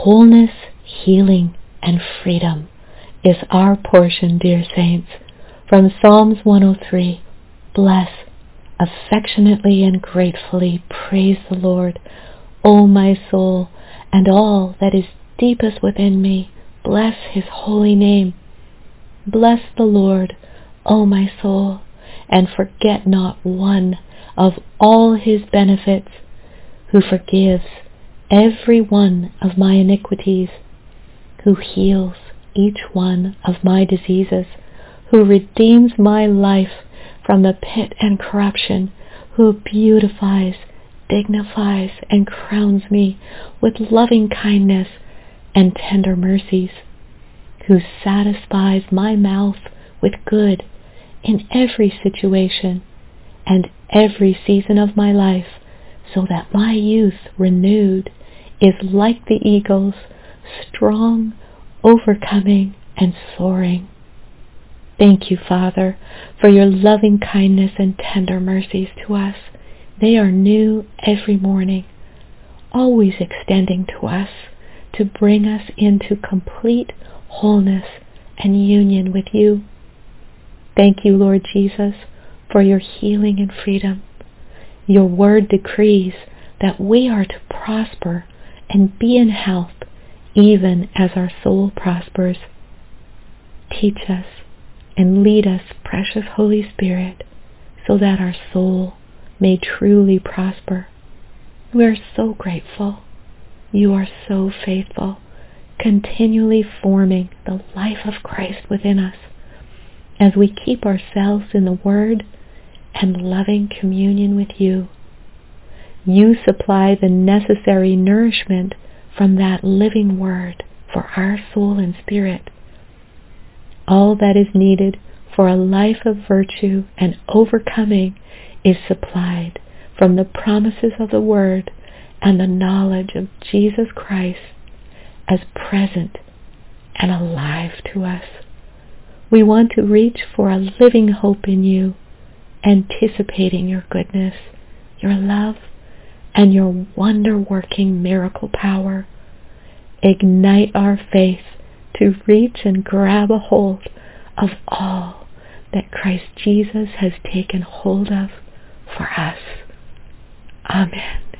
Wholeness, healing, and freedom is our portion, dear saints. From Psalms 103, bless, affectionately and gratefully praise the Lord, O my soul, and all that is deepest within me, bless his holy name. Bless the Lord, O my soul, and forget not one of all his benefits, who forgives every one of my iniquities, who heals each one of my diseases, who redeems my life from the pit and corruption, who beautifies, dignifies, and crowns me with loving kindness and tender mercies, who satisfies my mouth with good in every situation and every season of my life, so that my youth renewed is like the eagle's, strong, overcoming, and soaring. Thank you, Father, for your loving kindness and tender mercies to us. They are new every morning, always extending to us to bring us into complete wholeness and union with you. Thank you, Lord Jesus, for your healing and freedom. Your word decrees that we are to prosper and be in health, even as our soul prospers. Teach us and lead us, precious Holy Spirit, so that our soul may truly prosper. We are so grateful. You are so faithful, continually forming the life of Christ within us as we keep ourselves in the Word and loving communion with you. You supply the necessary nourishment from that living Word for our soul and spirit. All that is needed for a life of virtue and overcoming is supplied from the promises of the Word and the knowledge of Jesus Christ as present and alive to us. We want to reach for a living hope in you, anticipating your goodness, your love, and your wonder-working miracle power. Ignite our faith to reach and grab a hold of all that Christ Jesus has taken hold of for us. Amen.